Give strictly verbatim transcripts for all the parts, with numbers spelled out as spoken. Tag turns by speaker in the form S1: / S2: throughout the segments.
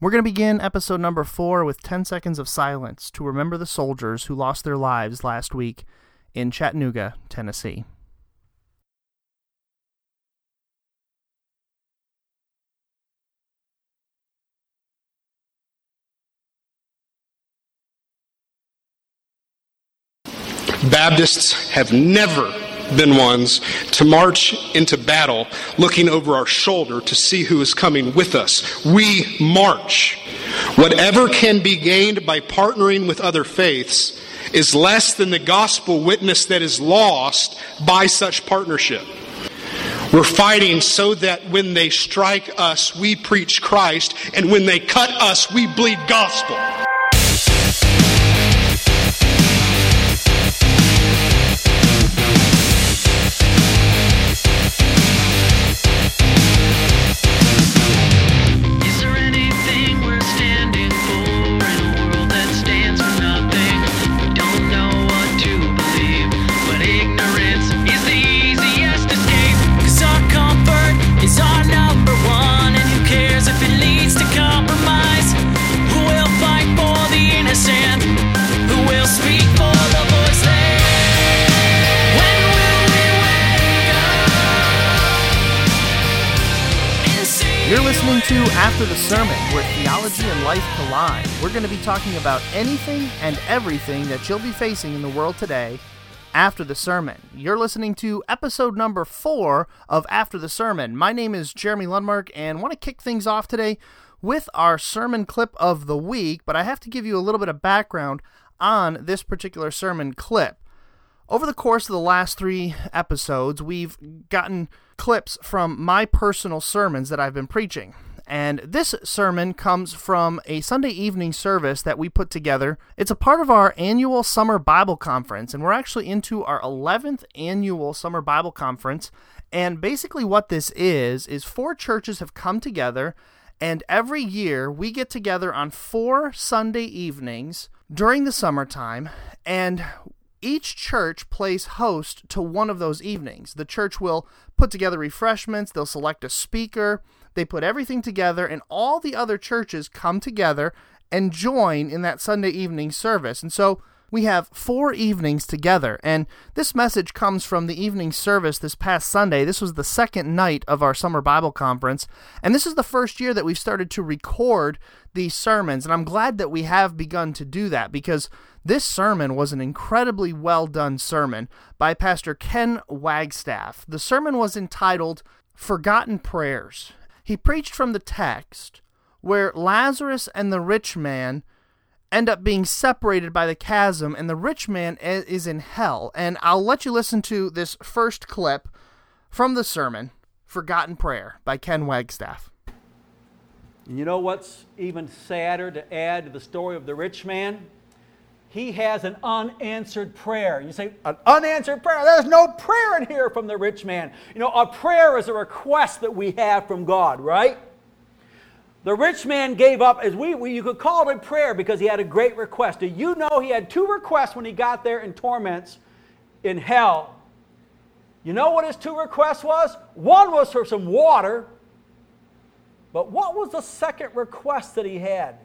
S1: We're going to begin episode number four with ten seconds of silence to remember the soldiers who lost their lives last week in Chattanooga, Tennessee.
S2: Baptists have never been ones to march into battle looking over our shoulder to see who is coming with us. We march. Whatever can be gained by partnering with other faiths is less than the gospel witness that is lost by such partnership. We're fighting so that when they strike us, we preach Christ, and when they cut us, we bleed gospel.
S1: You're listening to After the Sermon, where theology and life collide. We're going to be talking about anything and everything that you'll be facing in the world today after the sermon. You're listening to episode number four of After the Sermon. My name is Jeremy Lundmark, and want to kick things off today with our sermon clip of the week, but I have to give you a little bit of background on this particular sermon clip. Over the course of the last three episodes, we've gotten clips from my personal sermons that I've been preaching. And this sermon comes from a Sunday evening service that we put together. It's a part of our annual summer Bible conference, and we're actually into our eleventh annual summer Bible conference. And basically what this is, is four churches have come together, and every year we get together on four Sunday evenings during the summertime, and each church plays host to one of those evenings. The church will put together refreshments, they'll select a speaker, they put everything together, and all the other churches come together and join in that Sunday evening service. And so we have four evenings together, and this message comes from the evening service this past Sunday. This was the second night of our summer Bible conference, and this is the first year that we've started to record these sermons, and I'm glad that we have begun to do that, because this sermon was an incredibly well-done sermon by Pastor Ken Wagstaff. The sermon was entitled Forgotten Prayers. He preached from the text where Lazarus and the rich man end up being separated by the chasm, and the rich man is in hell. And I'll let you listen to this first clip from the sermon, Forgotten Prayer, by Ken Wagstaff.
S3: You know what's even sadder to add to the story of the rich man? He has an unanswered prayer. You say, an unanswered prayer? There's no prayer in here from the rich man. You know, a prayer is a request that we have from God, right? The rich man gave up, as we, we you could call it a prayer, because he had a great request. Do you know he had two requests when he got there in torments in hell? You know what his two requests was? One was for some water, but what was the second request that he had?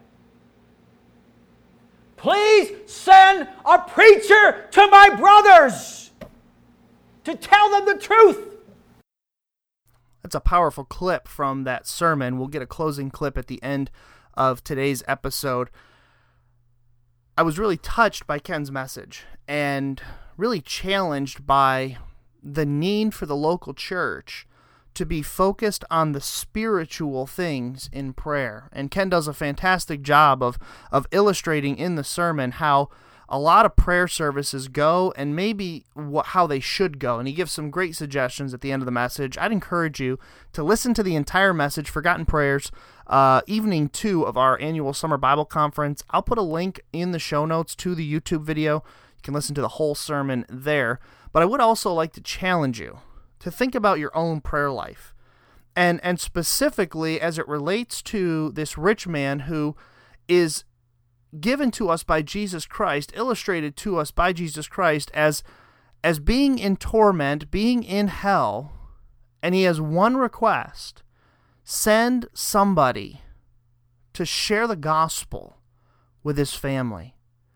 S3: Please send a preacher to my brothers to tell them the truth.
S1: That's a powerful clip from that sermon. We'll get a closing clip at the end of today's episode. I was really touched by Ken's message and really challenged by the need for the local church to be focused on the spiritual things in prayer. And Ken does a fantastic job of, of illustrating in the sermon how a lot of prayer services go and maybe what, how they should go. And he gives some great suggestions at the end of the message. I'd encourage you to listen to the entire message, Forgotten Prayers, uh, evening two of our annual summer Bible conference. I'll put a link in the show notes to the YouTube video. You can listen to the whole sermon there. But I would also like to challenge you to think about your own prayer life, and and specifically as it relates to this rich man who is given to us by Jesus Christ, illustrated to us by Jesus Christ as as being in torment, being in hell, and he has one request: send somebody to to share the gospel with his family.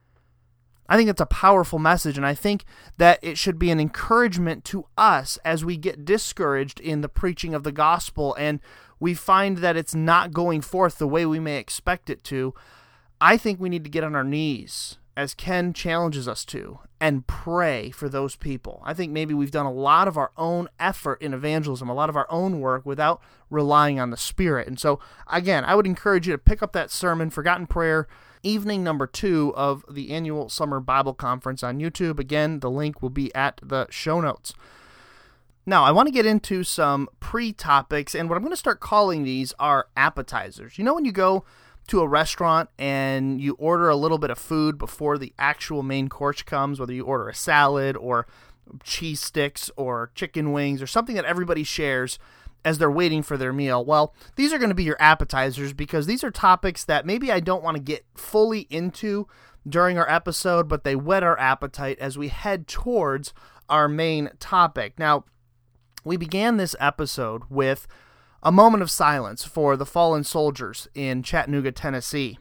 S1: I think it's a powerful message, and I think that it should be an encouragement to us as we get discouraged in the preaching of the gospel and we find that it's not going forth the way we may expect it to. I think we need to get on our knees, as Ken challenges us to, and pray for those people. I think maybe we've done a lot of our own effort in evangelism, a lot of our own work without relying on the Spirit. And so, again, I would encourage you to pick up that sermon, Forgotten Prayer, evening number two of the annual Summer Bible Conference on YouTube. Again, the link will be at the show notes. Now, I want to get into some pre-topics, and what I'm going to start calling these are appetizers. You know when you go to a restaurant and you order a little bit of food before the actual main course comes, whether you order a salad or cheese sticks or chicken wings or something that everybody shares as they're waiting for their meal. Well, these are going to be your appetizers because these are topics that maybe I don't want to get fully into during our episode, but they whet our appetite as we head towards our main topic. Now, we began this episode with a moment of silence for the fallen soldiers in Chattanooga, Tennessee.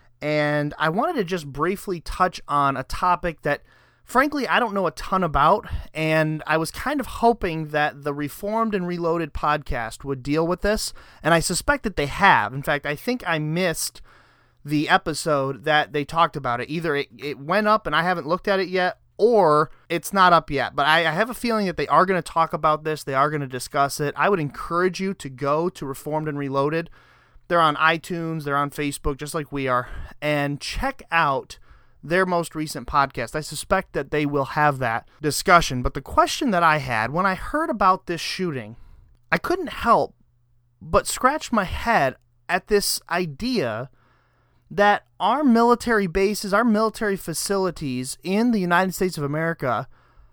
S1: And I wanted to just briefly touch on a topic that, frankly, I don't know a ton about, and I was kind of hoping that the Reformed and Reloaded podcast would deal with this, and I suspect that they have. In fact, I think I missed the episode that they talked about it. Either it, it went up and I haven't looked at it yet, or it's not up yet. But I, I have a feeling that they are going to talk about this. They are going to discuss it. I would encourage you to go to Reformed and Reloaded. They're on iTunes. They're on Facebook, just like we are. And check out their most recent podcast. I suspect that they will have that discussion. But the question that I had when I heard about this shooting, I couldn't help but scratch my head at this idea that our military bases, our military facilities in the United States of America,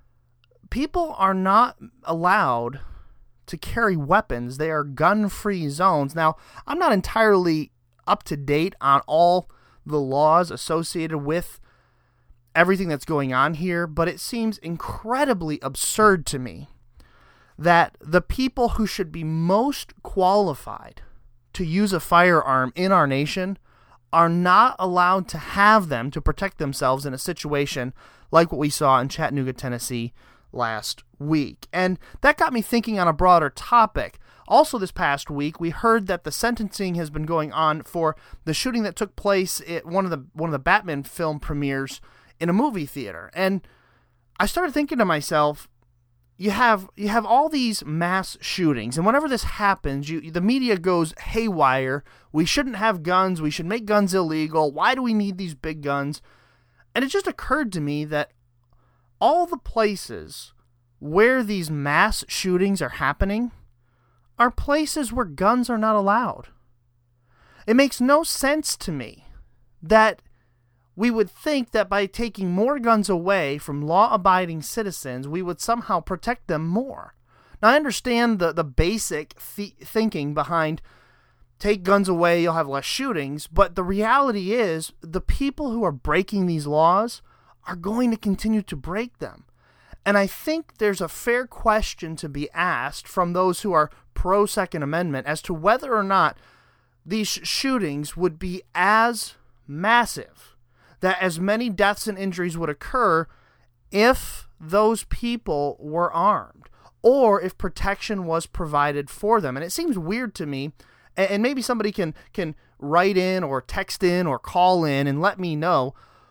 S1: people are not allowed to carry weapons. They are gun-free zones. Now, I'm not entirely up to date on all the laws associated with everything that's going on here, but it seems incredibly absurd to me that the people who should be most qualified to use a firearm in our nation are not allowed to have them to protect themselves in a situation like what we saw in Chattanooga, Tennessee last week. And that got me thinking on a broader topic. Also this past week, we heard that the sentencing has been going on for the shooting that took place at one of the one of the Batman film premieres in a movie theater. And I started thinking to myself, You have you have all these mass shootings, and whenever this happens, you the media goes haywire. We shouldn't have guns. We should make guns illegal. Why do we need these big guns? And it just occurred to me that all the places where these mass shootings are happening are places where guns are not allowed. It makes no sense to me that we would think that by taking more guns away from law-abiding citizens, we would somehow protect them more. Now, I understand the, the basic th- thinking behind take guns away, you'll have less shootings, but the reality is the people who are breaking these laws are going to continue to break them. And I think there's a fair question to be asked from those who are pro-Second Amendment as to whether or not these shootings would be as massive, that as many deaths and injuries would occur if those people were armed or if protection was provided for them. And it seems weird to me, and maybe somebody can, can write in or text in or call in and let me know,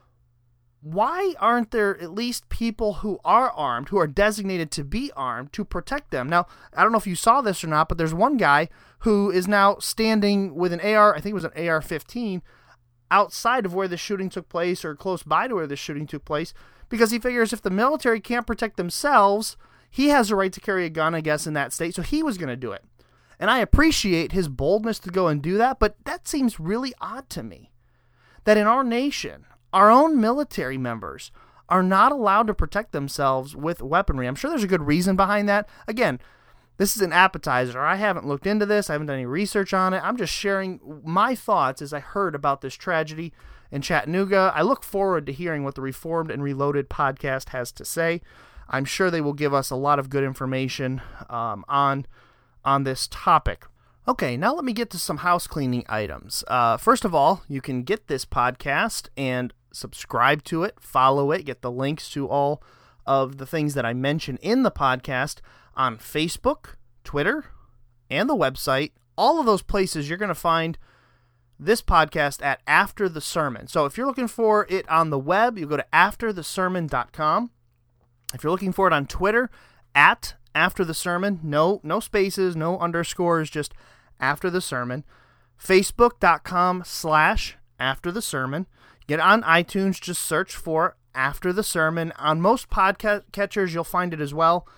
S1: why aren't there at least people who are armed, who are designated to be armed, to protect them? Now, I don't know if you saw this or not, but there's one guy who is now standing with an A R, I think it was an A R fifteen, outside of where the shooting took place or close by to where the shooting took place, because he figures if the military can't protect themselves, he has a right to carry a gun, I guess, in that state, so he was going to do it. And I appreciate his boldness to go and do that, but that seems really odd to me, that in our nation, our own military members are not allowed to protect themselves with weaponry. I'm sure there's a good reason behind that. Again, this is an appetizer. I haven't looked into this. I haven't done any research on it. I'm just sharing my thoughts as I heard about this tragedy in Chattanooga. I look forward to hearing what the Reformed and Reloaded podcast has to say. I'm sure they will give us a lot of good information um, on, on this topic. Okay, now let me get to some house cleaning items. Uh, first of all, you can get this podcast and subscribe to it, follow it, get the links to all of the things that I mention in the podcast on Facebook, Twitter, and the website. All of those places you're going to find this podcast at After the Sermon. So if you're looking for it on the web, you go to after the sermon dot com. If you're looking for it on Twitter, at After the Sermon, no no spaces, no underscores, just After the Sermon. Facebook.com slash After the Sermon. Get on iTunes, just search for After the Sermon. On most podcast catchers, you'll find it as well.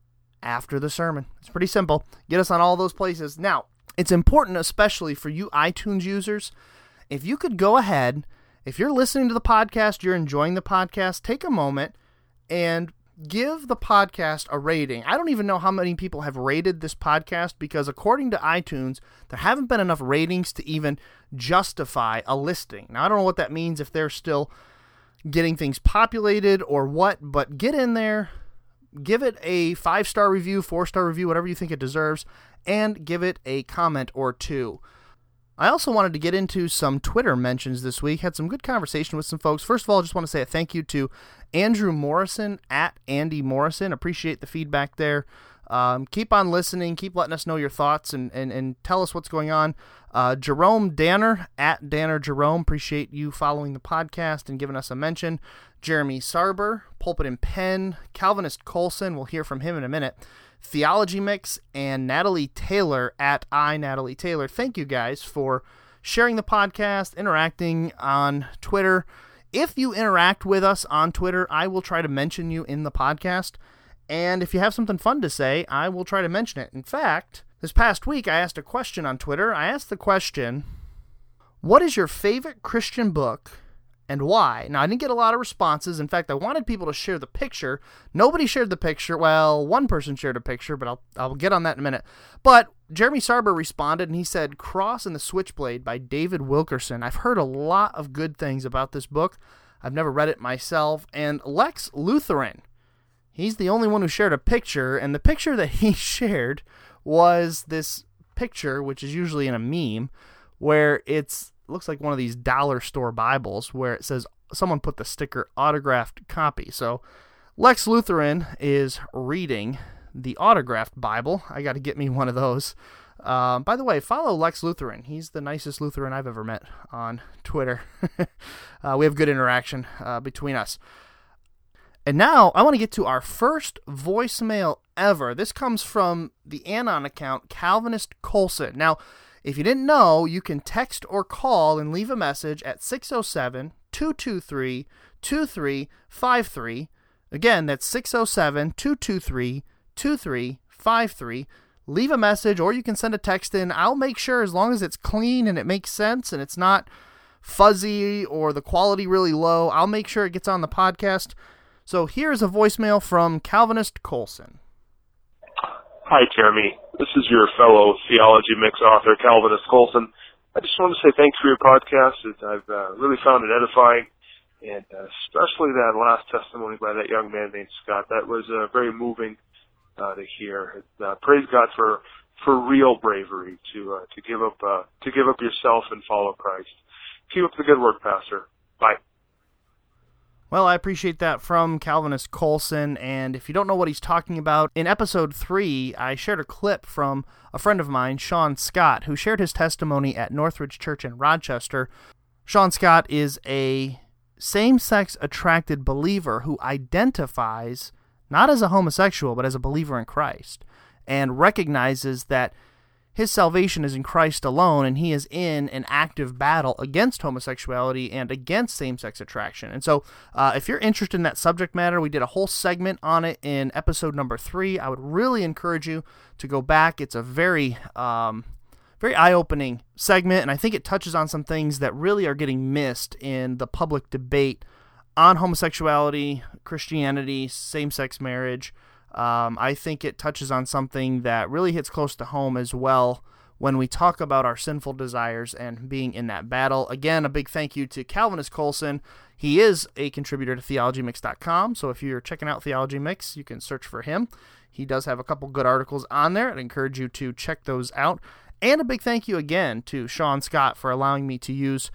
S1: After the Sermon. It's pretty simple. Get us on all those places. Now, it's important, especially for you iTunes users, if you could go ahead, if you're listening to the podcast, you're enjoying the podcast, take a moment and give the podcast a rating. I don't even know how many people have rated this podcast because according to iTunes, there haven't been enough ratings to even justify a listing. Now, I don't know what that means, if they're still getting things populated or what, but get in there, give it a five-star review, four-star review, whatever you think it deserves, and give it a comment or two. I also wanted to get into some Twitter mentions this week. Had some good conversation with some folks. First of all, I just want to say a thank you to Andrew Morrison at Andy Morrison. Appreciate the feedback there. Um, keep on listening. Keep letting us know your thoughts and, and, and tell us what's going on. Uh, Jerome Danner at Danner Jerome. Appreciate you following the podcast and giving us a mention. Jeremy Sarber, Pulpit and Pen, Calvinist Colson. We'll hear from him in a minute. Theology Mix, and Natalie Taylor at I Natalie Taylor. Thank you guys for sharing the podcast, interacting on Twitter. If you interact with us on Twitter, I will try to mention you in the podcast. And if you have something fun to say, I will try to mention it. In fact, this past week I asked a question on Twitter. I asked the question, what is your favorite Christian book and why? Now, I didn't get a lot of responses. In fact, I wanted people to share the picture. Nobody shared the picture. Well, one person shared a picture, but I'll I'll get on that in a minute. But Jeremy Sarber responded, and he said, Cross and the Switchblade by David Wilkerson. I've heard a lot of good things about this book. I've never read it myself. And Lex Lutheran, he's the only one who shared a picture, and the picture that he shared was this picture, which is usually in a meme, where it's looks like one of these dollar store Bibles where it says someone put the sticker autographed copy. So Lex Lutheran is reading the autographed Bible. I got to get me one of those. Uh, by the way, follow Lex Lutheran. He's the nicest Lutheran I've ever met on Twitter. uh, we have good interaction uh, between us. And now I want to get to our first voicemail ever. This comes from the Anon account, Calvinist Colson. Now, if you didn't know, you can text or call and leave a message at six oh seven, two two three, two three five three. Again, that's six oh seven, two two three, two three five three. Leave a message, or you can send a text in. I'll make sure, as long as it's clean and it makes sense and it's not fuzzy or the quality really low, I'll make sure it gets on the podcast. So here's a voicemail from Calvinist Colson.
S4: Hi, Jeremy. This is your fellow Theology Mix author, Calvinist Colson. I just want to say thanks for your podcast. I've uh, really found it edifying, and uh, especially that last testimony by that young man named Scott. That was uh, very moving uh, to hear. Uh, praise God for for real bravery to uh, to give up uh, to give up yourself and follow Christ. Keep up the good work, Pastor. Bye.
S1: Well, I appreciate that from Calvinist Colson, and if you don't know what he's talking about, in episode three, I shared a clip from a friend of mine, Sean Scott, who shared his testimony at Northridge Church in Rochester. Sean Scott is a same-sex attracted believer who identifies not as a homosexual, but as a believer in Christ, and recognizes that his salvation is in Christ alone, and he is in an active battle against homosexuality and against same-sex attraction. And so uh, if you're interested in that subject matter, we did a whole segment on it in episode number three. I would really encourage you to go back. It's a very, um, very eye-opening segment, and I think it touches on some things that really are getting missed in the public debate on homosexuality, Christianity, same-sex marriage. Um, I think it touches on something that really hits close to home as well when we talk about our sinful desires and being in that battle. Again, a big thank you to Calvinist Colson. He is a contributor to theology mix dot com, so if you're checking out Theology Mix, you can search for him. He does have a couple good articles on there. I'd encourage you to check those out. And a big thank you again to Sean Scott for allowing me to use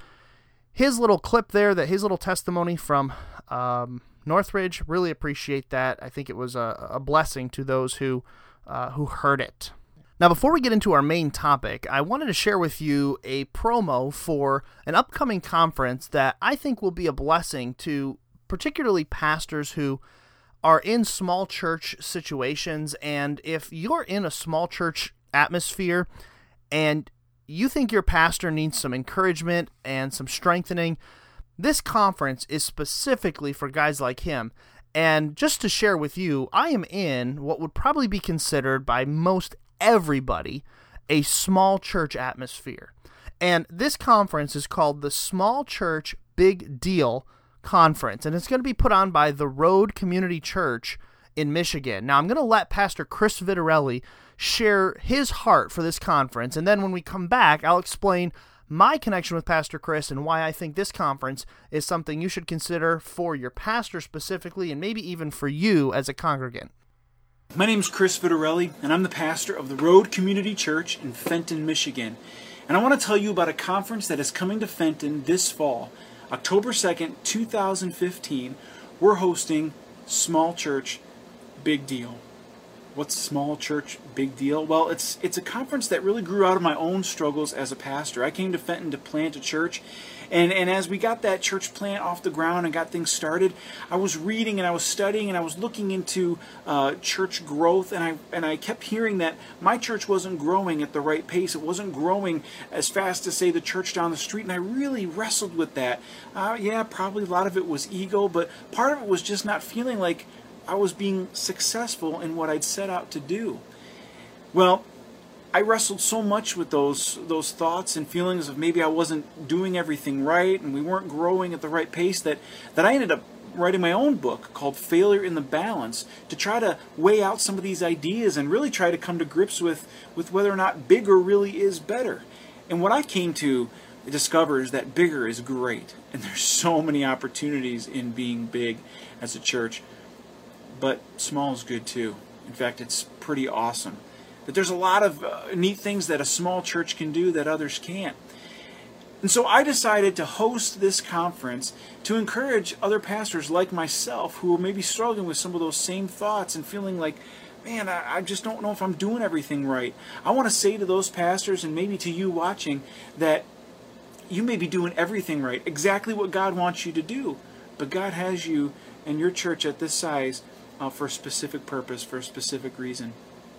S1: his little clip there, that his little testimony from um, Northridge. Really appreciate that. I think it was a, a blessing to those who uh, who heard it. Now, before we get into our main topic, I wanted to share with you a promo for an upcoming conference that I think will be a blessing to particularly pastors who are in small church situations. And if you're in a small church atmosphere and you think your pastor needs some encouragement and some strengthening, this conference is specifically for guys like him. And just to share with you, I am in what would probably be considered by most everybody a small church atmosphere. And this conference is called the Small Church Big Deal Conference, and it's going to be put on by the Road Community Church in Michigan. Now, I'm going to let Pastor Chris Vitarelli share his heart for this conference, and then when we come back, I'll explain my connection with Pastor Chris and why I think this conference is something you should consider for your pastor specifically, and maybe even for you as a congregant.
S5: My name is Chris Vitarelli, and I'm the pastor of the Road Community Church in Fenton, Michigan. And I want to tell you about a conference that is coming to Fenton this fall. October second, two thousand fifteen, we're hosting Small Church Big Deal. What's Small Church Big Deal? Well, it's it's a conference that really grew out of my own struggles as a pastor. I came to Fenton to plant a church, and, and as we got that church plant off the ground and got things started, I was reading and I was studying and I was looking into uh, church growth, and I and I kept hearing that my church wasn't growing at the right pace. It wasn't growing as fast as, say, the church down the street, and I really wrestled with that. Uh, yeah, probably a lot of it was ego, but part of it was just not feeling like I was being successful in what I'd set out to do. Well, I wrestled so much with those those thoughts and feelings of maybe I wasn't doing everything right and we weren't growing at the right pace that, that I ended up writing my own book called Failure in the Balance to try to weigh out some of these ideas and really try to come to grips with, with whether or not bigger really is better. And what I came to discover is that bigger is great, and there's so many opportunities in being big as a church. But small is good too. In fact, it's pretty awesome. That there's a lot of uh, neat things that a small church can do that others can't. And so I decided to host this conference to encourage other pastors like myself who are maybe struggling with some of those same thoughts and feeling like, man, I, I just don't know if I'm doing everything right. I want to say to those pastors, and maybe to you watching, that you may be doing everything right, exactly what God wants you to do. But God has you and your church at this size Uh, for a specific purpose, for a specific reason.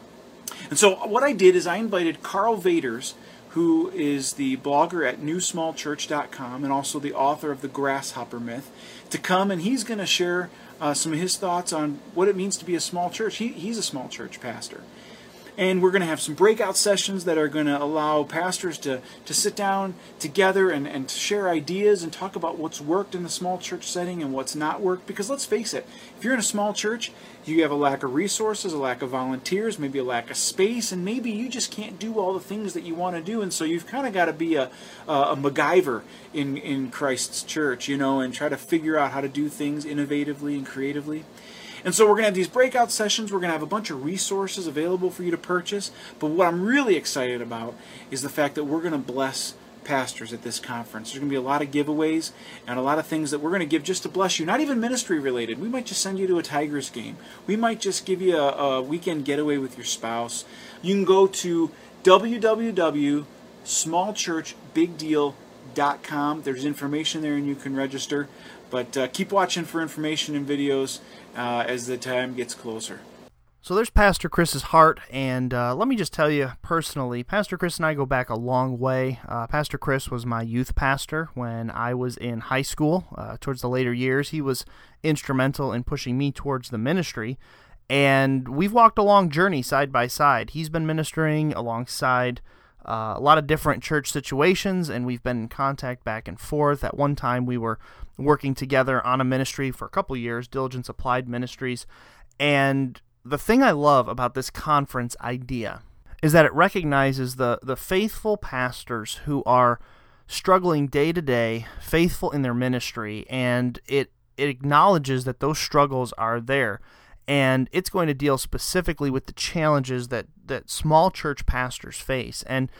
S5: And so what I did is I invited Carl Vaders, who is the blogger at new small church dot com and also the author of The Grasshopper Myth, to come, and he's going to share uh, some of his thoughts on what it means to be a small church. He, he's a small church pastor. And we're going to have some breakout sessions that are going to allow pastors to, to sit down together and, and to share ideas and talk about what's worked in the small church setting and what's not worked. Because let's face it, if you're in a small church, you have a lack of resources, a lack of volunteers, maybe a lack of space, and maybe you just can't do all the things that you want to do. And so you've kind of got to be a, a, a MacGyver in, in Christ's church, you know, and try to figure out how to do things innovatively and creatively. And so we're going to have these breakout sessions. We're going to have a bunch of resources available for you to purchase. But what I'm really excited about is the fact that we're going to bless pastors at this conference. There's going to be a lot of giveaways and a lot of things that we're going to give just to bless you, not even ministry related. We might just send you to a Tigers game. We might just give you a, a weekend getaway with your spouse. You can go to w w w dot small church big deal dot com. There's information there and you can register. But uh, keep watching for information and videos uh, as the time gets closer.
S1: So there's Pastor Chris's heart, and uh, let me just tell you personally, Pastor Chris and I go back a long way. Uh, Pastor Chris was my youth pastor when I was in high school. Uh, towards the later years, he was instrumental in pushing me towards the ministry, and we've walked a long journey side by side. He's been ministering alongside uh, a lot of different church situations, and we've been in contact back and forth. At one time, we were working together on a ministry for a couple years, Diligence Applied Ministries, and the thing I love about this conference idea is that it recognizes the, the faithful pastors who are struggling day to day, faithful in their ministry, and it, it acknowledges that those struggles are there, and it's going to deal specifically with the challenges that, that small church pastors face. And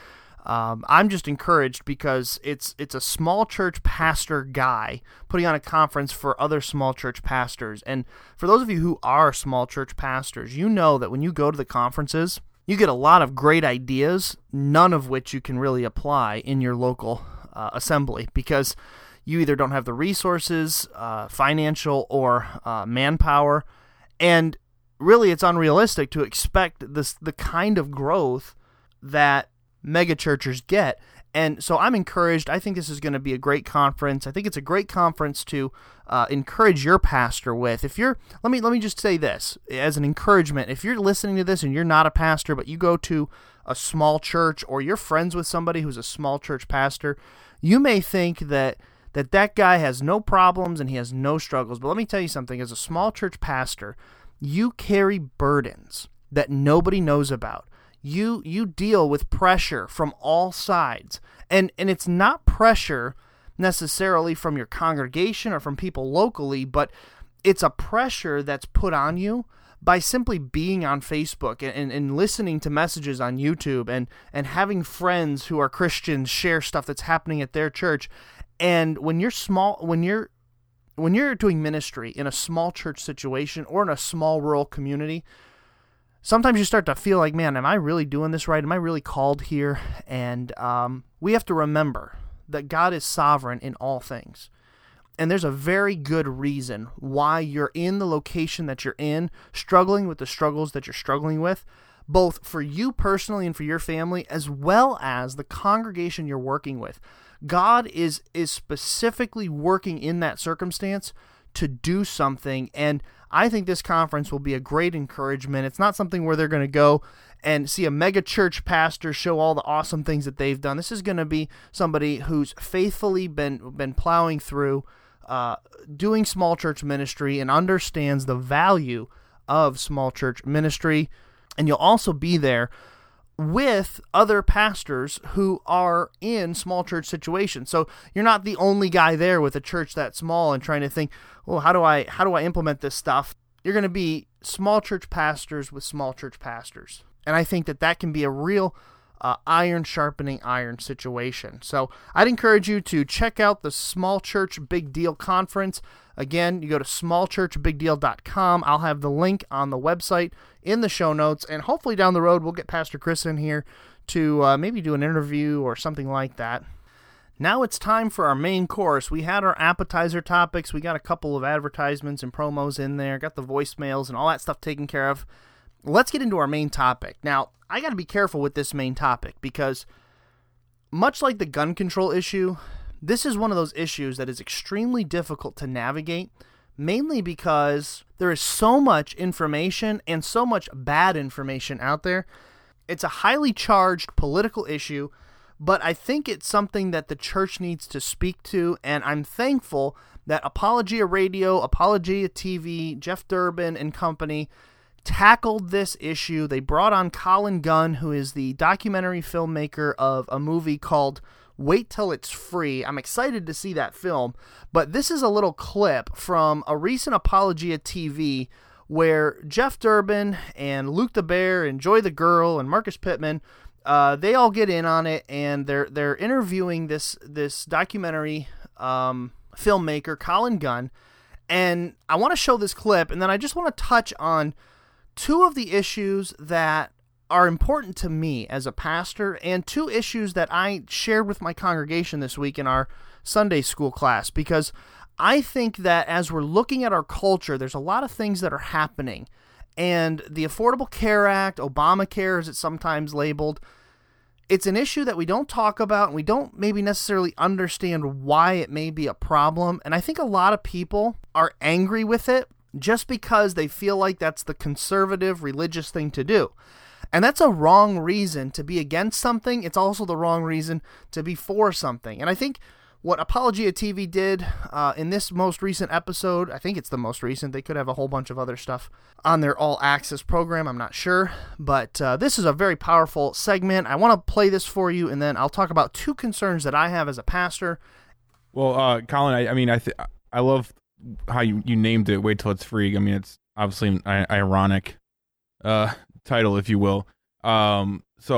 S1: Um, I'm just encouraged because it's it's a small church pastor guy putting on a conference for other small church pastors. And for those of you who are small church pastors, you know that when you go to the conferences, you get a lot of great ideas, none of which you can really apply in your local uh, assembly because you either don't have the resources, uh, financial or uh, manpower, and really it's unrealistic to expect this the kind of growth that mega churches get. And so I'm encouraged. I think this is going to be a great conference. I think it's a great conference to uh, encourage your pastor with. If you're, let me let me just say this as an encouragement. If you're listening to this and you're not a pastor, but you go to a small church or you're friends with somebody who's a small church pastor, you may think that that that guy has no problems and he has no struggles. But let me tell you something. As a small church pastor, you carry burdens that nobody knows about. You you deal with pressure from all sides, and and it's not pressure necessarily from your congregation or from people locally, but it's a pressure that's put on you by simply being on Facebook and, and, and listening to messages on YouTube and, and having friends who are Christians share stuff that's happening at their church. And when you're small, when you're when you're doing ministry in a small church situation or in a small rural community, sometimes you start to feel like, man, am I really doing this right? Am I really called here? And um, we have to remember that God is sovereign in all things. And there's a very good reason why you're in the location that you're in, struggling with the struggles that you're struggling with, both for you personally and for your family, as well as the congregation you're working with. God is is specifically working in that circumstance to do something, and I think this conference will be a great encouragement. It's not something where they're going to go and see a mega church pastor show all the awesome things that they've done. This is going to be somebody who's faithfully been been plowing through, uh, doing small church ministry and understands the value of small church ministry. And you'll also be there with other pastors who are in small church situations. So you're not the only guy there with a church that small and trying to think, well, how do I how do I implement this stuff? You're going to be small church pastors with small church pastors. And I think that that can be a real uh, iron sharpening iron situation. So I'd encourage you to check out the Small Church Big Deal Conference. Again, you go to small church big deal dot com. I'll have the link on the website in the show notes, and hopefully down the road we'll get Pastor Chris in here to uh, maybe do an interview or something like that. Now it's time for our main course. We had our appetizer topics. We got a couple of advertisements and promos in there, got the voicemails and all that stuff taken care of. Let's get into our main topic. Now, I got to be careful with this main topic because much like the gun control issue, this is one of those issues that is extremely difficult to navigate, mainly because there is so much information and so much bad information out there. It's a highly charged political issue, but I think it's something that the church needs to speak to, and I'm thankful that Apologia Radio, Apologia T V, Jeff Durbin and company tackled this issue. They brought on Colin Gunn, who is the documentary filmmaker of a movie called Wait Till It's Free. I'm excited to see that film, but this is a little clip from a recent Apologia T V where Jeff Durbin and Luke the Bear and Joy the Girl and Marcus Pittman, uh, they all get in on it, and they're they're interviewing this this documentary um, filmmaker, Colin Gunn, and I want to show this clip, and then I just want to touch on two of the issues that are important to me as a pastor, and two issues that I shared with my congregation this week in our Sunday school class, because I think that as we're looking at our culture, there's a lot of things that are happening, and the Affordable Care Act, Obamacare as it's sometimes labeled, it's an issue that we don't talk about, and we don't maybe necessarily understand why it may be a problem, and I think a lot of people are angry with it just because they feel like that's the conservative religious thing to do. And that's a wrong reason to be against something. It's also the wrong reason to be for something. And I think what Apologia T V did uh, in this most recent episode, I think it's the most recent. They could have a whole bunch of other stuff on their All Access program. I'm not sure. But uh, this is a very powerful segment. I want to play this for you, and then I'll talk about two concerns that I have as a pastor.
S6: Well, uh, Colin, I, I mean, I th- I love how you, you named it, Wait Till It's Free. I mean, it's obviously an ironic uh, title, if you will. Um, so uh,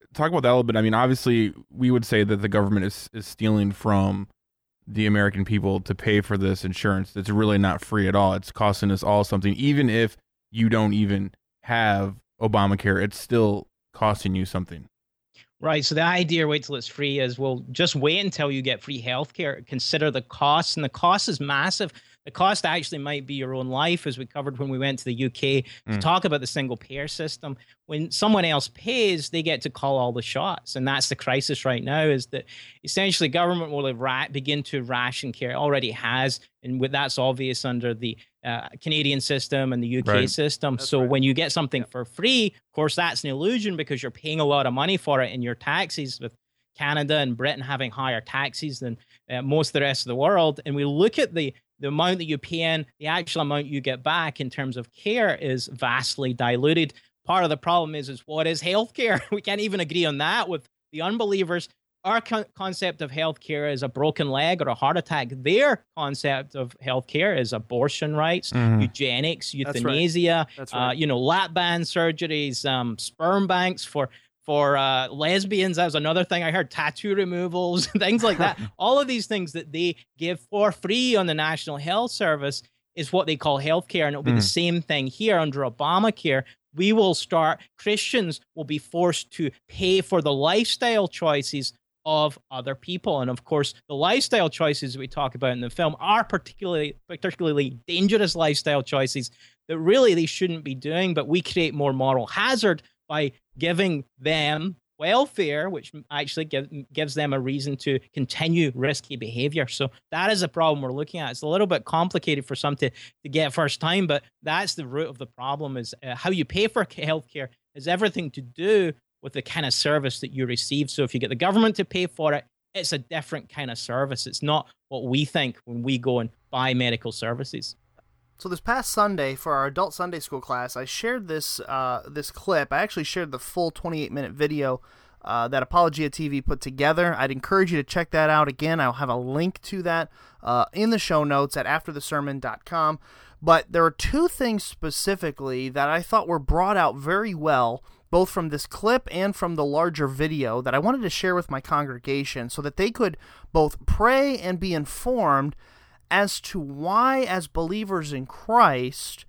S6: talk about that a little bit. I mean, obviously, we would say that the government is, is stealing from the American people to pay for this insurance. It's really not free at all. It's costing us all something. Even if you don't even have Obamacare, it's still costing you something.
S7: Right. So the idea, wait till it's free, is well, just wait until you get free health care. Consider the cost, and the cost is massive. The cost actually might be your own life, as we covered when we went to the U K to mm. talk about the single payer system. When someone else pays, they get to call all the shots. And that's the crisis right now, is that essentially government will ra- begin to ration care. It already has. And with, that's obvious under the uh, Canadian system and the U K
S6: right.
S7: system.
S3: That's
S7: so
S3: right.
S7: when you get something for free, of course, that's an illusion because you're paying a lot of money for it in your taxes, with Canada and Britain having higher taxes than uh, most of the rest of the world. And we look at the the amount that you pay in, the actual amount you get back in terms of care is vastly diluted. Part of the problem is, is what is healthcare? We can't even agree on that with the unbelievers. Our con- concept of healthcare is a broken leg or a heart attack. Their concept of healthcare is abortion rights, mm-hmm. eugenics, euthanasia,
S3: That's right. That's right.
S7: Uh, you know, lap band surgeries, um, sperm banks for For uh, lesbians. That was another thing I heard, tattoo removals, things like that. All of these things that they give for free on the National Health Service is what they call healthcare. And it'll be mm. the same thing here under Obamacare. We will start, Christians will be forced to pay for the lifestyle choices of other people. And of course, the lifestyle choices we talk about in the film are particularly, particularly dangerous lifestyle choices that really they shouldn't be doing, but we create more moral hazard by giving them welfare, which actually give, gives them a reason to continue risky behavior. So that is a problem we're looking at. It's a little bit complicated for some to, to get first time, but that's the root of the problem, is uh, how you pay for healthcare has everything to do with the kind of service that you receive. So if you get the government to pay for it, it's a different kind of service. It's not what we think when we go and buy medical services.
S1: So this past Sunday, for our adult Sunday school class, I shared this uh, this clip. I actually shared the full twenty-eight minute video uh, that Apologia T V put together. I'd encourage you to check that out. Again, I'll have a link to that uh, in the show notes at after the sermon dot com. But there are two things specifically that I thought were brought out very well, both from this clip and from the larger video, that I wanted to share with my congregation so that they could both pray and be informed as to why, as believers in Christ,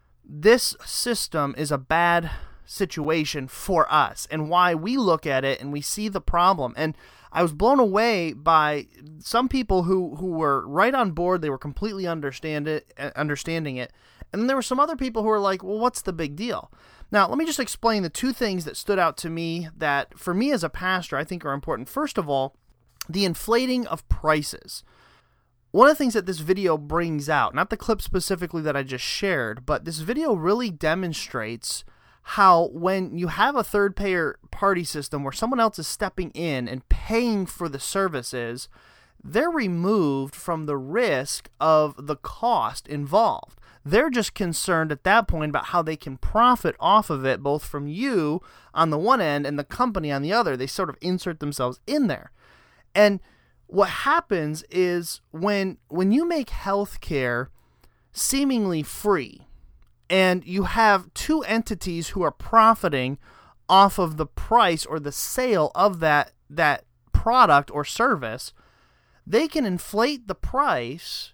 S1: this system is a bad situation for us, and why we look at it and we see the problem. And I was blown away by some people who, who were right on board. They were completely understand it, understanding it. And then there were some other people who were like, well, what's the big deal? Now, let me just explain the two things that stood out to me that, for me as a pastor, I think are important. First of all, the inflating of prices. One of the things that this video brings out, not the clip specifically that I just shared, but this video really demonstrates how when you have a third payer party system where someone else is stepping in and paying for the services, they're removed from the risk of the cost involved. They're just concerned at that point about how they can profit off of it, both from you on the one end and the company on the other. They sort of insert themselves in there. And what happens is when when you make healthcare seemingly free, and you have two entities who are profiting off of the price or the sale of that that product or service, they can inflate the price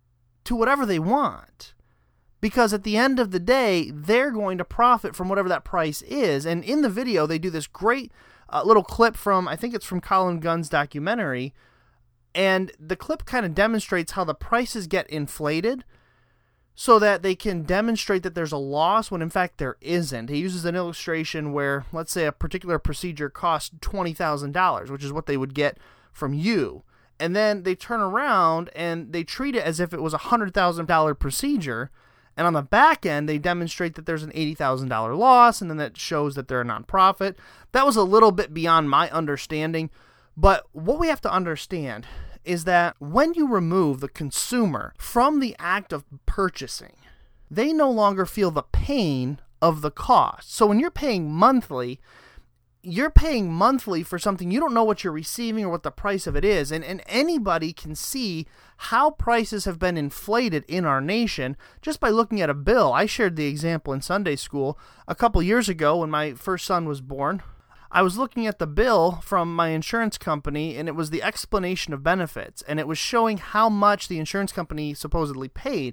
S1: to whatever they want. Because at the end of the day, they're going to profit from whatever that price is. And in the video, they do this great uh, little clip from, I think it's from Colin Gunn's documentary, and the clip kind of demonstrates how the prices get inflated so that they can demonstrate that there's a loss when in fact there isn't. He uses an illustration where, let's say, a particular procedure costs twenty thousand dollars, which is what they would get from you. And then they turn around and they treat it as if it was a one hundred thousand dollars procedure. And on the back end, they demonstrate that there's an eighty thousand dollars loss, and then that shows that they're a nonprofit. That was a little bit beyond my understanding. But what we have to understand is that when you remove the consumer from the act of purchasing, they no longer feel the pain of the cost. So when you're paying monthly, you're paying monthly for something you don't know what you're receiving or what the price of it is. And, and anybody can see how prices have been inflated in our nation just by looking at a bill. I shared the example in Sunday school a couple years ago when my first son was born. I was looking at the bill from my insurance company, and it was the explanation of benefits, and it was showing how much the insurance company supposedly paid.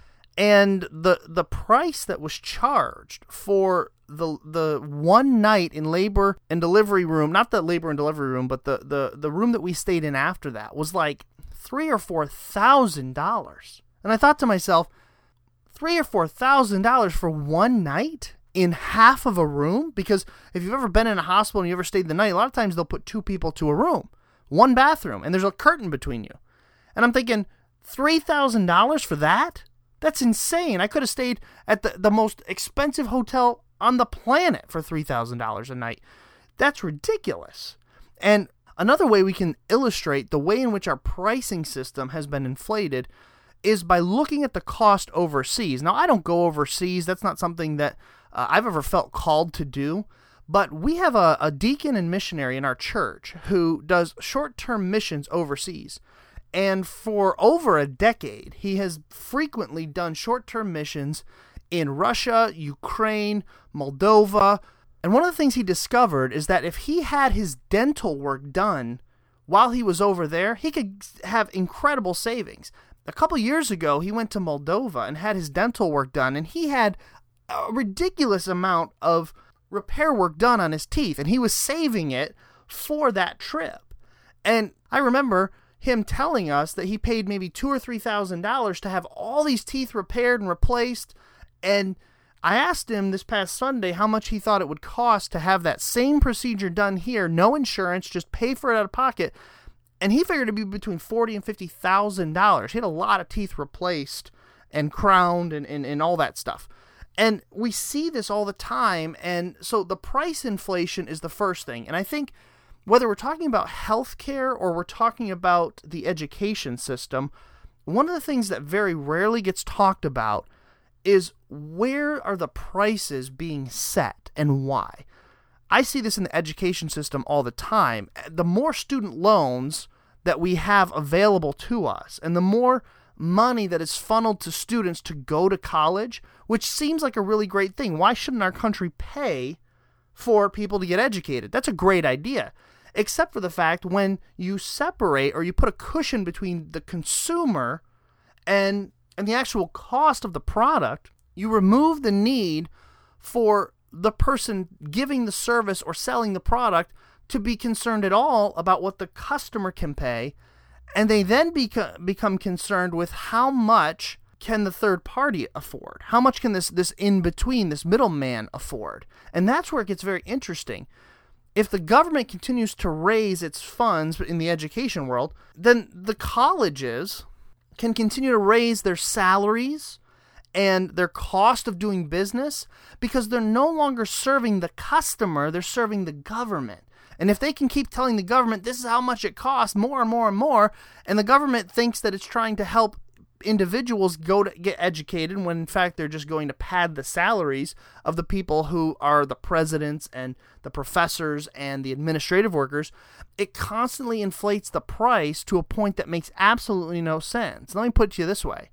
S1: And the the price that was charged for the the one night in labor and delivery room, not the labor and delivery room, but the, the, the room that we stayed in after that, was like three or four thousand dollars. And I thought to myself, three or four thousand dollars for one night in half of a room? Because if you've ever been in a hospital and you ever stayed the night, a lot of times they'll put two people to a room, one bathroom, and there's a curtain between you. And I'm thinking, three thousand dollars for that? That's insane. I could have stayed at the, the most expensive hotel on the planet for three thousand dollars a night. That's ridiculous. And another way we can illustrate the way in which our pricing system has been inflated is by looking at the cost overseas. Now, I don't go overseas. That's not something that uh, I've ever felt called to do. But we have a, a deacon and missionary in our church who does short-term missions overseas. And for over a decade, he has frequently done short-term missions in Russia, Ukraine, Moldova. And one of the things he discovered is that if he had his dental work done while he was over there, he could have incredible savings. A couple years ago, he went to Moldova and had his dental work done, and he had a ridiculous amount of repair work done on his teeth, and he was saving it for that trip. And I remember him telling us that he paid maybe two or three thousand dollars to have all these teeth repaired and replaced. And I asked him this past Sunday how much he thought it would cost to have that same procedure done here, no insurance, just pay for it out of pocket. And he figured it'd be between forty and fifty thousand dollars. He had a lot of teeth replaced and crowned and, and, and all that stuff. And we see this all the time. And so the price inflation is the first thing. And I think whether we're talking about healthcare or we're talking about the education system, one of the things that very rarely gets talked about is where are the prices being set and why? I see this in the education system all the time. The more student loans that we have available to us and the more money that is funneled to students to go to college, which seems like a really great thing. Why shouldn't our country pay for people to get educated? That's a great idea. Except for the fact when you separate or you put a cushion between the consumer and and the actual cost of the product, you remove the need for the person giving the service or selling the product to be concerned at all about what the customer can pay, and they then beca- become concerned with how much can the third party afford? How much can this this in-between, this middleman afford? And that's where it gets very interesting. If the government continues to raise its funds in the education world, then the colleges can continue to raise their salaries and their cost of doing business because they're no longer serving the customer, they're serving the government. And if they can keep telling the government this is how much it costs, more and more and more, and the government thinks that it's trying to help individuals go to get educated when in fact they're just going to pad the salaries of the people who are the presidents and the professors and the administrative workers, it constantly inflates the price to a point that makes absolutely no sense. Let me put it to you this way.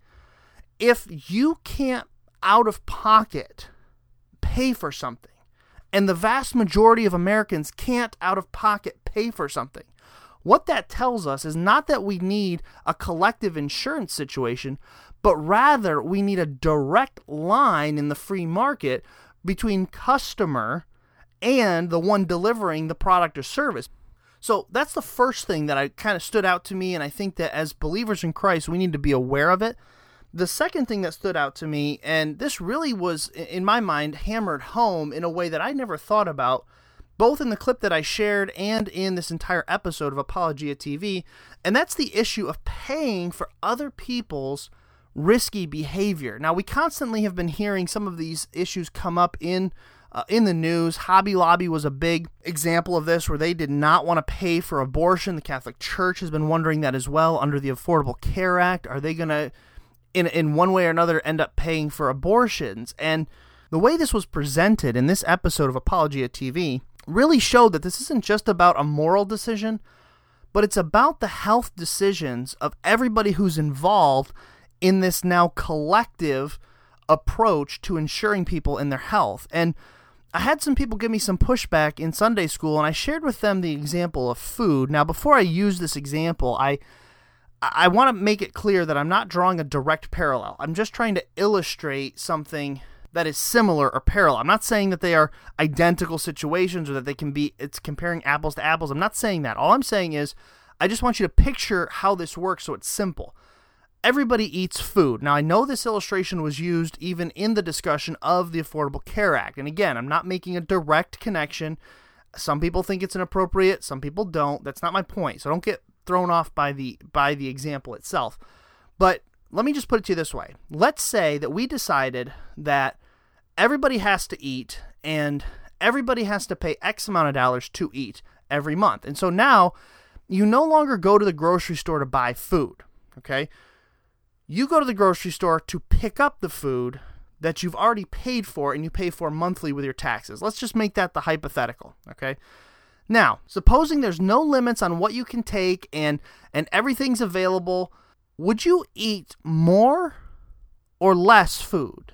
S1: If you can't out of pocket pay for something, and the vast majority of Americans can't out of pocket pay for something, what that tells us is not that we need a collective insurance situation, but rather we need a direct line in the free market between customer and the one delivering the product or service. So that's the first thing that I kind of stood out to me, and I think that as believers in Christ, we need to be aware of it. The second thing that stood out to me, and this really was, in my mind, hammered home in a way that I never thought about, both in the clip that I shared and in this entire episode of Apologia T V, and that's the issue of paying for other people's risky behavior. Now, we constantly have been hearing some of these issues come up in uh, in the news. Hobby Lobby was a big example of this, where they did not want to pay for abortion. The Catholic Church has been wondering that as well. Under the Affordable Care Act, are they going to, in in one way or another, end up paying for abortions? And the way this was presented in this episode of Apologia T V really showed that this isn't just about a moral decision, but it's about the health decisions of everybody who's involved in this now collective approach to ensuring people in their health. And I had some people give me some pushback in Sunday school, and I shared with them the example of food. Now, before I use this example, I I want to make it clear that I'm not drawing a direct parallel. I'm just trying to illustrate something that is similar or parallel. I'm not saying that they are identical situations or that they can be, it's comparing apples to apples. I'm not saying that. All I'm saying is I just want you to picture how this works so it's simple. Everybody eats food. Now, I know this illustration was used even in the discussion of the Affordable Care Act. And again, I'm not making a direct connection. Some people think it's inappropriate. Some people don't. That's not my point. So don't get thrown off by the by the example itself. But let me just put it to you this way. Let's say that we decided that everybody has to eat and everybody has to pay X amount of dollars to eat every month. And so now you no longer go to the grocery store to buy food, okay? You go to the grocery store to pick up the food that you've already paid for and you pay for monthly with your taxes. Let's just make that the hypothetical, okay? Now, supposing there's no limits on what you can take and and everything's available, would you eat more or less food?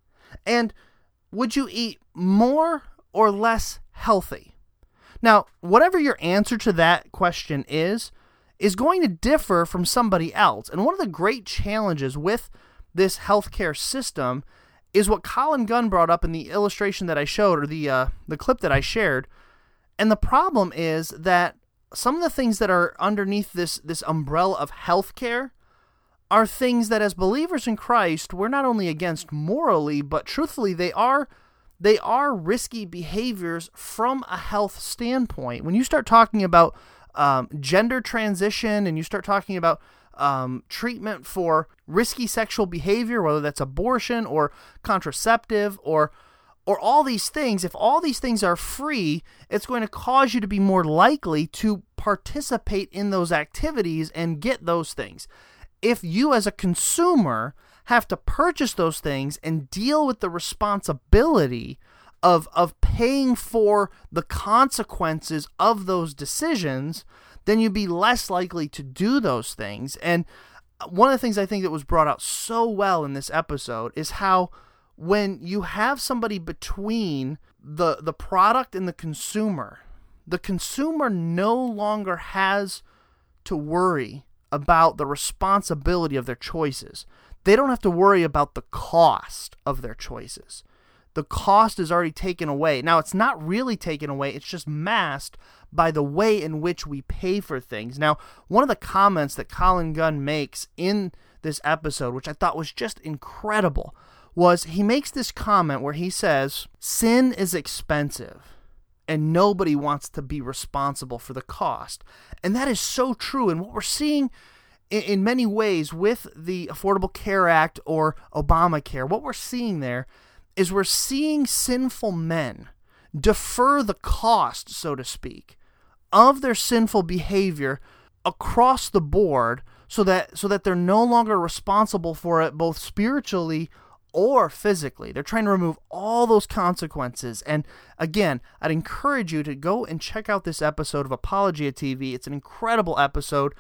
S1: And would you eat more or less healthy? Now, whatever your answer to that question is, is going to differ from somebody else. And one of the great challenges with this healthcare system is what Colin Gunn brought up in the illustration that I showed, or the uh, the clip that I shared. And the problem is that some of the things that are underneath this, this umbrella of healthcare are things that as believers in Christ, we're not only against morally, but truthfully, they are they are risky behaviors from a health standpoint. When you start talking about um, gender transition and you start talking about um, treatment for risky sexual behavior, whether that's abortion or contraceptive or or all these things, if all these things are free, it's going to cause you to be more likely to participate in those activities and get those things. If you as a consumer have to purchase those things and deal with the responsibility of of paying for the consequences of those decisions, then you'd be less likely to do those things. And one of the things I think that was brought out so well in this episode is how when you have somebody between the the product and the consumer, the consumer no longer has to worry about the responsibility of their choices. They don't have to worry about the cost of their choices. The cost is already taken away. Now, it's not really taken away. It's just masked by the way in which we pay for things. Now, one of the comments that Colin Gunn makes in this episode, which I thought was just incredible, was he makes this comment where he says, sin is expensive and nobody wants to be responsible for the cost. And that is so true. And what we're seeing in, in many ways with the Affordable Care Act or Obamacare, what we're seeing there is we're seeing sinful men defer the cost, so to speak, of their sinful behavior across the board so that so that they're no longer responsible for it both spiritually or physically. They're trying to remove all those consequences. And again, I'd encourage you to go and check out this episode of Apologia T V. It's an incredible episode.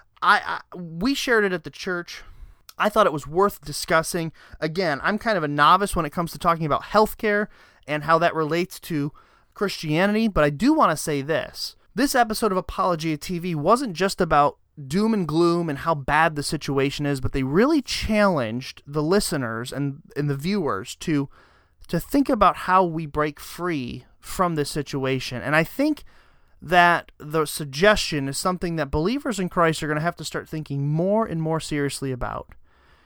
S1: I, I we shared it at the church. I thought it was worth discussing. Again, I'm kind of a novice when it comes to talking about healthcare and how that relates to Christianity, but I do want to say this. This episode of Apologia T V wasn't just about doom and gloom and how bad the situation is, but they really challenged the listeners and, and the viewers to to think about how we break free from this situation. And I think that the suggestion is something that believers in Christ are going to have to start thinking more and more seriously about.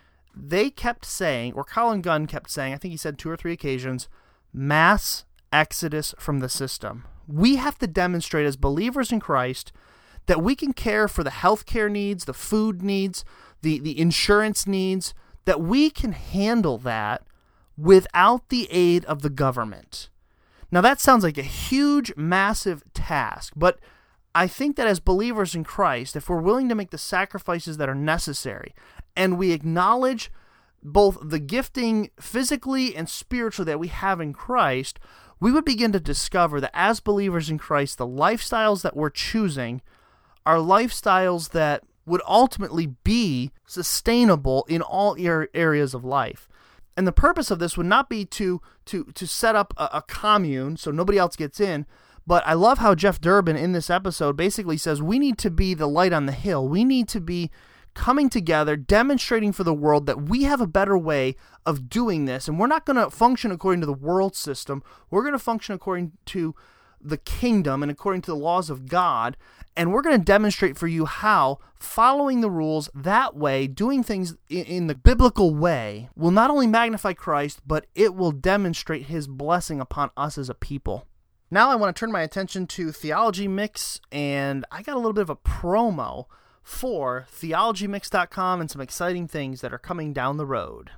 S1: They kept saying, or Colin Gunn kept saying, I think he said two or three occasions, mass exodus from the system. We have to demonstrate as believers in Christ that we can care for the healthcare needs, the food needs, the, the insurance needs, that we can handle that without the aid of the government. Now that sounds like a huge, massive task, but I think that as believers in Christ, if we're willing to make the sacrifices that are necessary, and we acknowledge both the gifting physically and spiritually that we have in Christ, we would begin to discover that as believers in Christ, the lifestyles that we're choosing are lifestyles that would ultimately be sustainable in all areas of life. And the purpose of this would not be to to to set up a, a commune so nobody else gets in. But I love how Jeff Durbin in this episode basically says we need to be the light on the hill. We need to be coming together, demonstrating for the world that we have a better way of doing this. And we're not going to function according to the world system. We're going to function according to the kingdom and according to the laws of God. And we're going to demonstrate for you how following the rules that way, doing things in, in the biblical way, will not only magnify Christ, but it will demonstrate his blessing upon us as a people. Now I want to turn my attention to Theology Mix, and I got a little bit of a promo for theology mix dot com and some exciting things that are coming down the road.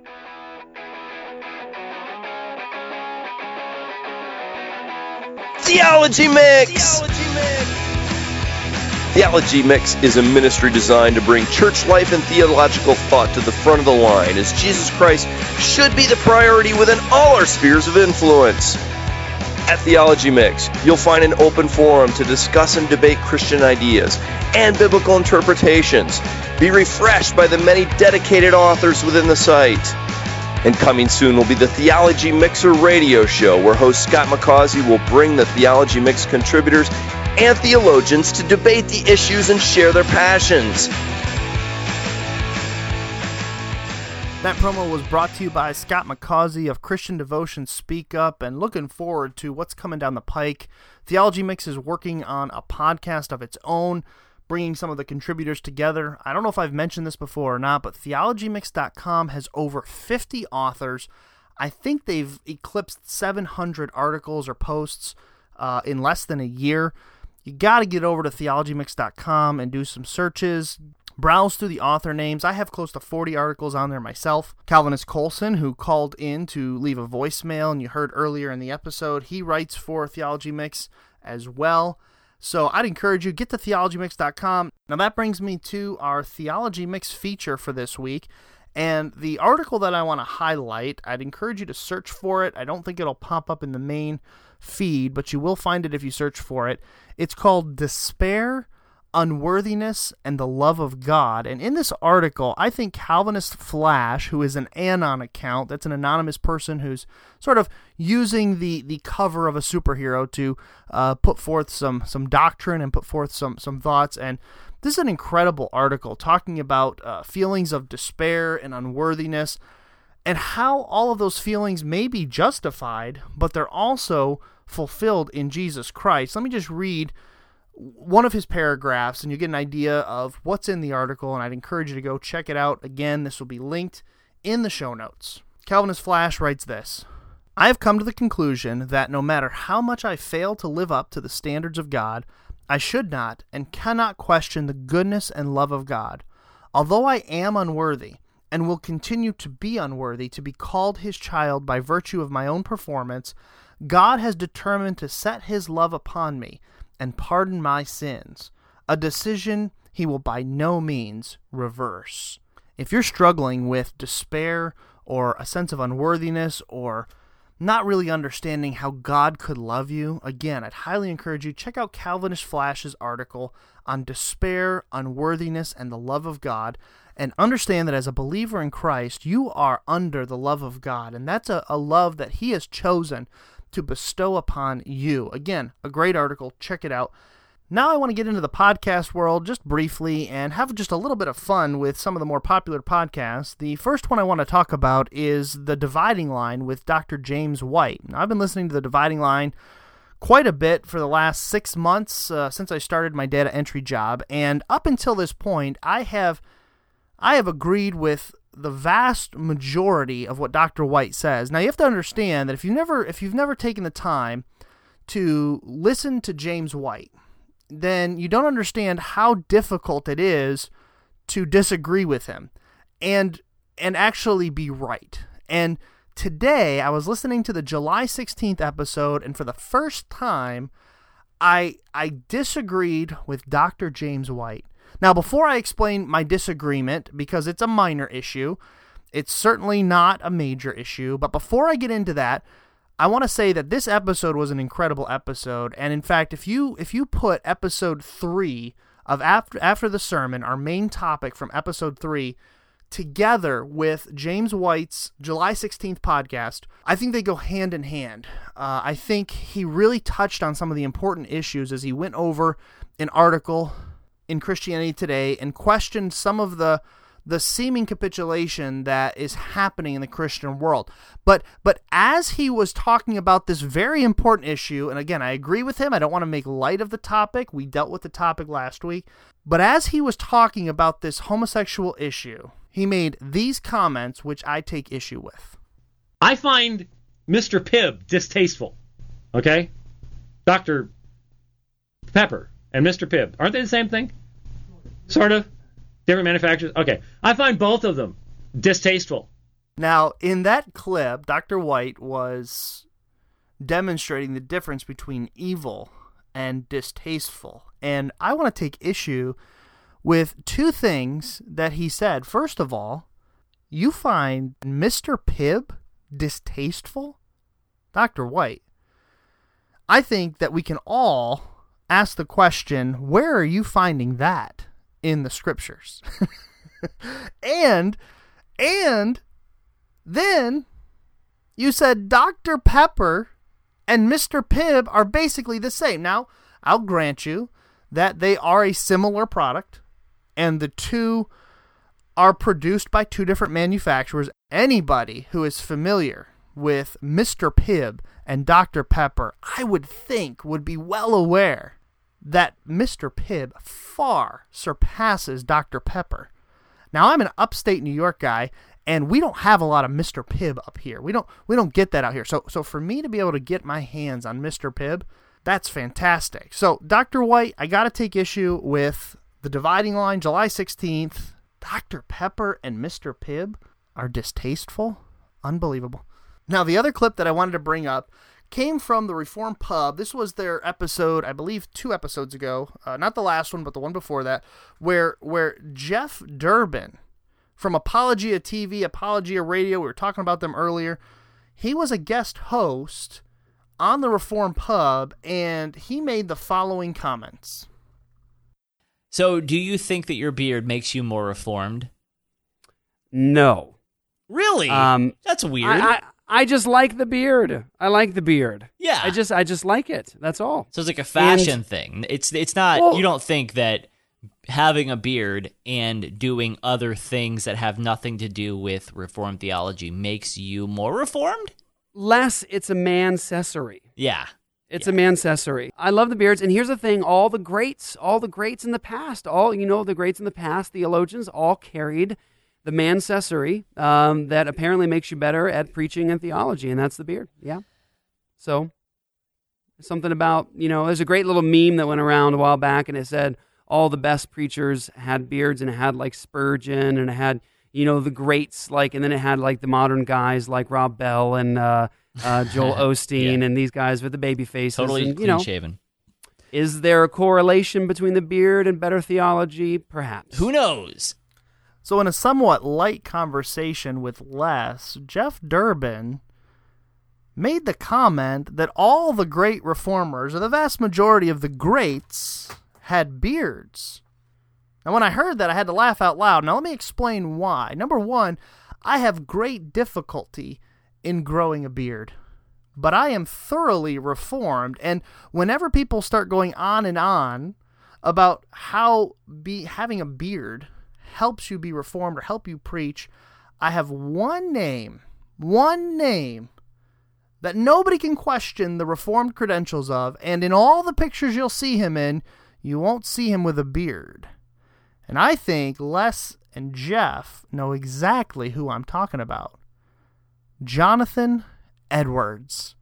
S8: Theology Mix! Theology Mix! Theology Mix is a ministry designed to bring church life and theological thought to the front of the line, as Jesus Christ should be the priority within all our spheres of influence. At Theology Mix, you'll find an open forum to discuss and debate Christian ideas and biblical interpretations. Be refreshed by the many dedicated authors within the site. And coming soon will be the Theology Mixer radio show, where host Scott McCausey will bring the Theology Mix contributors and theologians to debate the issues and share their passions.
S1: That promo was brought to you by Scott McCausey of Christian Devotion Speak Up, and looking forward to what's coming down the pike. Theology Mix is working on a podcast of its own, bringing some of the contributors together. I don't know if I've mentioned this before or not, but theology mix dot com has over fifty authors. I think they've eclipsed seven hundred articles or posts uh, in less than a year. You got to get over to theology mix dot com and do some searches. Browse through the author names. I have close to forty articles on there myself. Calvinist Colson, who called in to leave a voicemail, and you heard earlier in the episode, he writes for Theology Mix as well. So I'd encourage you, get to theology mix dot com. Now that brings me to our Theology Mix feature for this week. And the article that I want to highlight, I'd encourage you to search for it. I don't think it'll pop up in the main feed, but you will find it if you search for it. It's called Despair, Unworthiness, and the Love of God. And in this article, I think Calvinist Flash, who is an Anon account, that's an anonymous person who's sort of using the, the cover of a superhero to uh, put forth some some doctrine and put forth some, some thoughts. And this is an incredible article talking about uh, feelings of despair and unworthiness, and how all of those feelings may be justified, but they're also fulfilled in Jesus Christ. Let me just read one of his paragraphs, and you get an idea of what's in the article, and I'd encourage you to go check it out. Again, this will be linked in the show notes. Calvinist Flash writes this: I have come to the conclusion that no matter how much I fail to live up to the standards of God, I should not and cannot question the goodness and love of God. Although I am unworthy, and will continue to be unworthy to be called his child by virtue of my own performance, God has determined to set his love upon me and pardon my sins, a decision he will by no means reverse. If you're struggling with despair or a sense of unworthiness or not really understanding how God could love you, again, I'd highly encourage you, check out Calvinist Flash's article on despair, unworthiness, and the love of God, and understand that as a believer in Christ, you are under the love of God, and that's a, a love that he has chosen to bestow upon you. Again, a great article. Check it out. Now I want to get into the podcast world just briefly and have just a little bit of fun with some of the more popular podcasts. The first one I want to talk about is The Dividing Line with Doctor James White. Now, I've been listening to The Dividing Line quite a bit for the last six months uh, since I started my data entry job, and up until this point, I have I have agreed with the vast majority of what Doctor White says. Now, you have to understand that if you've never if you've never taken the time to listen to James White, then you don't understand how difficult it is to disagree with him and and actually be right. And today, I was listening to the July sixteenth episode, and for the first time, I I disagreed with Doctor James White. Now, before I explain my disagreement, because it's a minor issue, it's certainly not a major issue, but before I get into that, I want to say that this episode was an incredible episode, and in fact, if you if you put episode three of After After the Sermon, our main topic from episode three, together with James White's July sixteenth podcast, I think they go hand in hand. Uh, I think he really touched on some of the important issues as he went over an article in Christianity Today and questioned some of the the seeming capitulation that is happening in the Christian world. But but as he was talking about this very important issue, and again, I agree with him, I don't want to make light of the topic, we dealt with the topic last week, but as he was talking about this homosexual issue, he made these comments which I take issue with.
S9: I find Mister Pibb distasteful, okay? Doctor Pepper and Mister Pibb, aren't they the same thing? Sort of? Different manufacturers? Okay. I find both of them distasteful.
S1: Now, in that clip, Doctor White was demonstrating the difference between evil and distasteful. And I want to take issue with two things that he said. First of all, you find Mister Pibb distasteful? Doctor White, I think that we can all ask the question, where are you finding that in the scriptures? and and then you said Doctor Pepper and Mister Pibb are basically the same. Now, I'll grant you that they are a similar product, and the two are produced by two different manufacturers. Anybody who is familiar with Mister Pibb and Doctor Pepper, I would think, would be well aware that Mister Pibb far surpasses Doctor Pepper. Now, I'm an upstate New York guy, and we don't have a lot of Mister Pibb up here. We don't we don't get that out here. So so for me to be able to get my hands on Mister Pibb, that's fantastic. So, Doctor White, I got to take issue with the dividing line, July sixteenth. Doctor Pepper and Mister Pibb are distasteful? Unbelievable. Now, the other clip that I wanted to bring up came from the Reform Pub. This was their episode, I believe, two episodes ago. Uh, not the last one, but the one before that, where where Jeff Durbin from Apologia T V, Apologia Radio, we were talking about them earlier, he was a guest host on the Reform Pub, and he made the following comments.
S10: So, do you think that your beard makes you more reformed?
S11: No.
S10: Really?
S11: Um,
S10: That's weird.
S11: I, I, I just like the beard. I like the beard.
S10: Yeah.
S11: I just I just like it. That's all.
S10: So it's like a fashion
S11: And,
S10: thing. It's it's not,
S11: well,
S10: you don't think that having a beard and doing other things that have nothing to do with Reformed theology makes you more reformed?
S11: Less, it's a mancessory.
S10: Yeah.
S11: It's
S10: yeah.
S11: a mancessory. I love the beards. And here's the thing, all the greats, all the greats in the past, all, you know, the greats in the past, theologians, all carried the mancessory um, that apparently makes you better at preaching and theology, and that's the beard. Yeah. So, something about, you know, there's a great little meme that went around a while back, and it said all the best preachers had beards, and it had like Spurgeon, and it had, you know, the greats, like, and then it had like the modern guys like Rob Bell and uh, uh, Joel Osteen, yeah. and these guys with the baby faces.
S10: Totally
S11: and, you know,
S10: clean-shaven.
S11: Is there a correlation between the beard and better theology? Perhaps.
S10: Who knows?
S1: So in a somewhat light conversation with Les, Jeff Durbin made the comment that all the great reformers, or the vast majority of the greats, had beards. And when I heard that, I had to laugh out loud. Now let me explain why. Number one, I have great difficulty in growing a beard, but I am thoroughly reformed. And whenever people start going on and on about how be having a beard helps you be reformed or help you preach, I have one name, one name that nobody can question the reformed credentials of, and in all the pictures you'll see him in, you won't see him with a beard. And I think Les and Jeff know exactly who I'm talking about. Jonathan Edwards.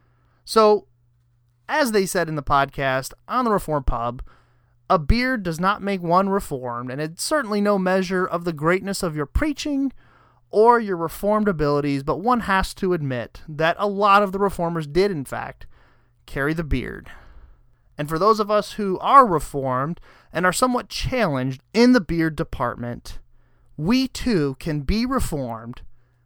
S1: So, as they said in the podcast on the Reform Pub, a beard does not make one reformed, and it's certainly no measure of the greatness of your preaching or your reformed abilities, but one has to admit that a lot of the reformers did, in fact, carry the beard. And for those of us who are reformed and are somewhat challenged in the beard department, we too can be reformed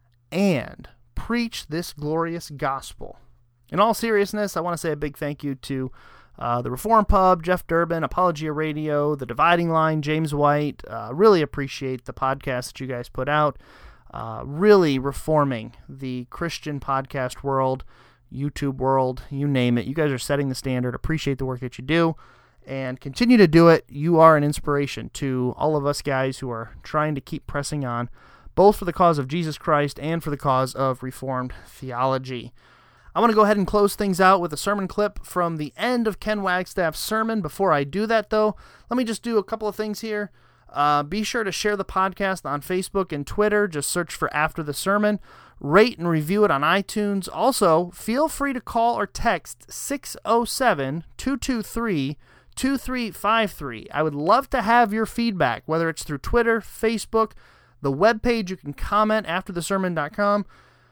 S1: and preach this glorious gospel. In all seriousness, I want to say a big thank you to uh, the Reform Pub, Jeff Durbin, Apologia Radio, The Dividing Line, James White. Uh, really appreciate the podcast that you guys put out. Uh, really reforming the Christian podcast world, YouTube world, you name it. You guys are setting the standard. Appreciate the work that you do, and continue to do it. You are an inspiration to all of us guys who are trying to keep pressing on, both for the cause of Jesus Christ and for the cause of Reformed theology. I want to go ahead and close things out with a sermon clip from the end of Ken Wagstaff's sermon. Before I do that, though, let me just do a couple of things here. Uh, be sure to share the podcast on Facebook and Twitter. Just search for After the Sermon. Rate and review it on iTunes. Also, feel free to call or text six oh seven, two two three, two three five three. I would love to have your feedback, whether it's through Twitter, Facebook, the webpage. You can comment after the sermon dot com.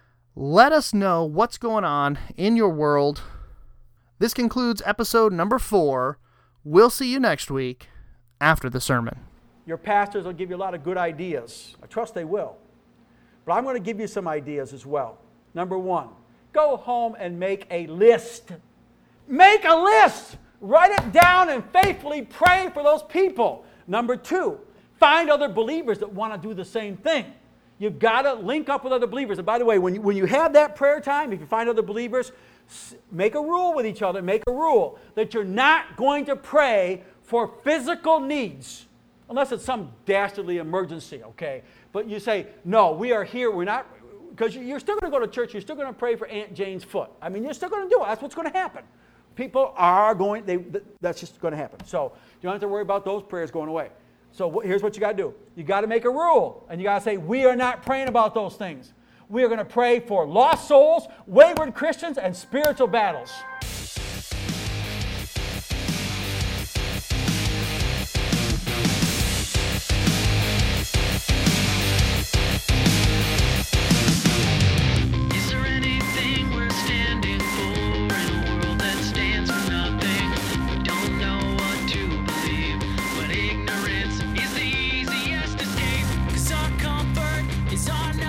S1: Let us know what's going on in your world. This concludes episode number four. We'll see you next week after the sermon.
S3: Your pastors will give you a lot of good ideas. I trust they will. But I'm going to give you some ideas as well. Number one, go home and make a list. Make a list. Write it down and faithfully pray for those people. Number two, find other believers that want to do the same thing. You've got to link up with other believers. And by the way, when you, when you have that prayer time, if you find other believers, make a rule with each other. Make a rule that you're not going to pray for physical needs, unless it's some dastardly emergency, okay? But you say, no, we are here. We're not, because you're still going to go to church. You're still going to pray for Aunt Jane's foot. I mean, you're still going to do it. That's what's going to happen. People are going, they, that's just going to happen. So you don't have to worry about those prayers going away. So here's what you got to do. You got to make a rule, and you got to say, we are not praying about those things. We are going to pray for lost souls, wayward Christians, and spiritual battles.
S12: Is our comfort, is our